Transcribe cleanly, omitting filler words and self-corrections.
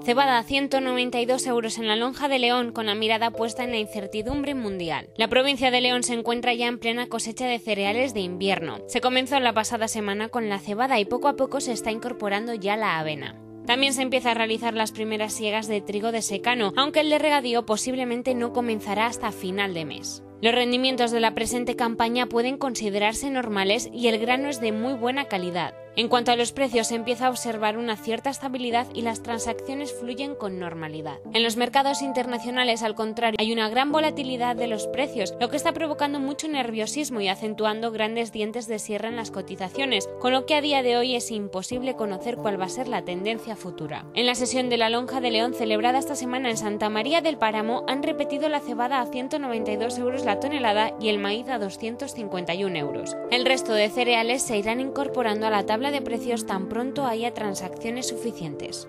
Cebada a 192 € en la lonja de León, con la mirada puesta en la incertidumbre mundial. La provincia de León se encuentra ya en plena cosecha de cereales de invierno. Se comenzó la pasada semana con la cebada y poco a poco se está incorporando ya la avena. También se empieza a realizar las primeras siegas de trigo de secano, aunque el de regadío posiblemente no comenzará hasta final de mes. Los rendimientos de la presente campaña pueden considerarse normales y el grano es de muy buena calidad. En cuanto a los precios, se empieza a observar una cierta estabilidad y las transacciones fluyen con normalidad. En los mercados internacionales, al contrario, hay una gran volatilidad de los precios, lo que está provocando mucho nerviosismo y acentuando grandes dientes de sierra en las cotizaciones, con lo que a día de hoy es imposible conocer cuál va a ser la tendencia futura. En la sesión de la lonja de León celebrada esta semana en Santa María del Páramo, han repetido la cebada a 192 € la tonelada y el maíz a 251 €. El resto de cereales se irán incorporando a la tabla de precios tan pronto haya transacciones suficientes.